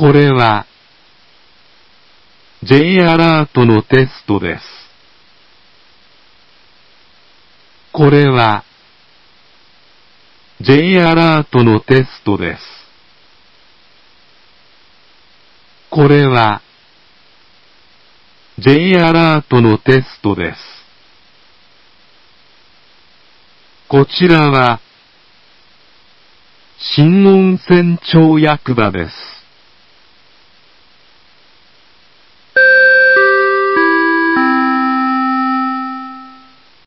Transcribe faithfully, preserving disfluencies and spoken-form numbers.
これは J アラートのテストです。これは J アラートのテストです。これは J アラートのテストです。こちらは新温泉町役場です。